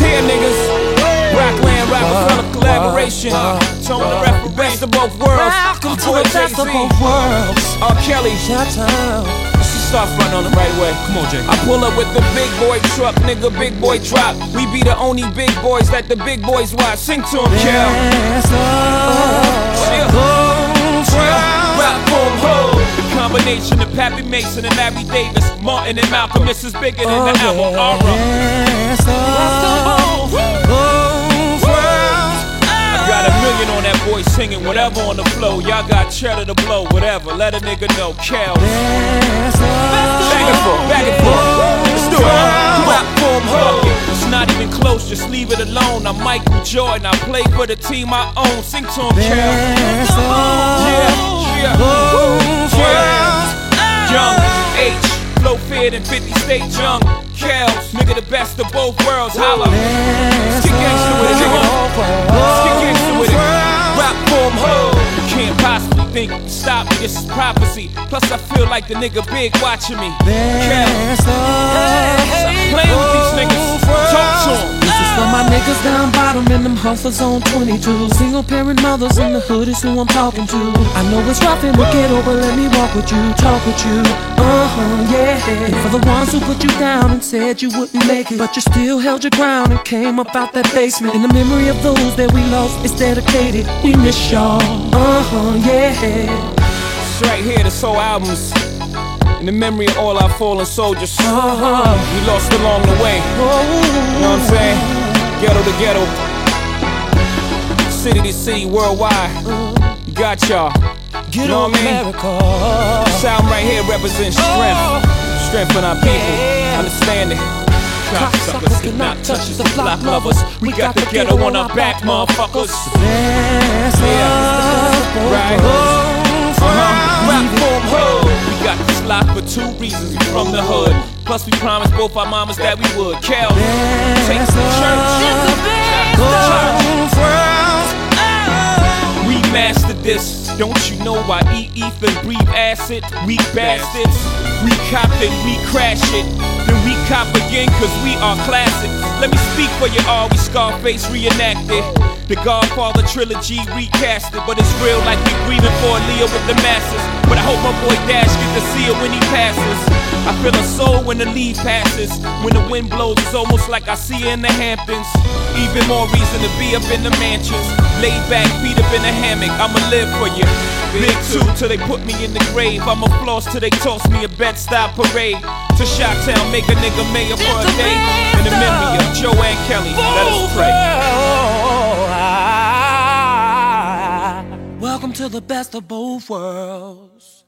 here, niggas. Rockland, Rockefeller collaboration. Tone the reference, best of both worlds. Welcome to the best of both worlds. R. Kelly, Chi-town. start front on the right way. Come on, Jay. I pull up with the big boy truck, nigga, big boy drop. We be the only big boys that the big boys watch. Sing to him, Kel. Rock, boom, ho. The combination of Pappy Mason and Larry Davis, Martin and Malcolm, this is bigger than the album Aura. I got $1 million on that boy singing whatever on the flow. Y'all got cheddar to blow, whatever. Let a nigga know, Kel. Back and forth, back and forth. Let's do it. Rock, boom, ho. It's not even close, just leave it alone. I'm Michael Jordan, I play for the team I own. Sing to him, Kel. Young H, Flow Fed and 50 State Young Kels, nigga the best of both worlds. Holla. Let's get gangsta with it, nigga. Let's get gangsta with it. Rock, boom, ho. You can't possibly think, stop me, this is prophecy. Plus I feel like the nigga big watching me. Kels, stop playing with these niggas. Talk to them. This is for my niggas down bottom and them hustlers on 22. Single parent mothers in the hood is who I'm talking to. I know it's rough in the ghetto, but let me walk with you, talk with you. Yeah. And for the ones who put you down and said you wouldn't make it, but you still held your ground and came up out that basement. In the memory of those that we lost, it's dedicated. We miss y'all. Yeah. It's right here, this whole album's in the memory of all our fallen soldiers. We lost along the way. You know what I'm saying? Ghetto to ghetto, city to city, worldwide. You got y'all. You know what I mean? This album right here represents strength. Strength in our people. Understand it. Cocksuckers cannot touch us, the block lovers. We got the ghetto on our back, motherfuckers. Right. Rock, boom, ho. We got this lock for 2 reasons. We from the hood. Plus we promised both our mamas that we would. Kel, take us to church. We mastered this. Don't you know I eat ether, breathe acid? Weak bastards. We copped it, we crash it. Then we cop again cause we are classics. Let me speak for you all, we Scarface reenacted. The Godfather trilogy recasted, but it's real like we grieving for Aaliyah with the masses. But I hope my boy Dash get to see it when he passes. I feel a soul when the lead passes. When the wind blows, it's almost like I see her in the Hamptons. Even more reason to be up in the mansions. Laid back, feet up in the hammock, I'ma live for you. Big 2 till they put me in the grave. I'ma floss till they toss me a Bed-Stuy parade. To Chi-Town, make a nigga mayor for a day. In the memory of Joanne Kelly, let us pray. Welcome to the best of both worlds.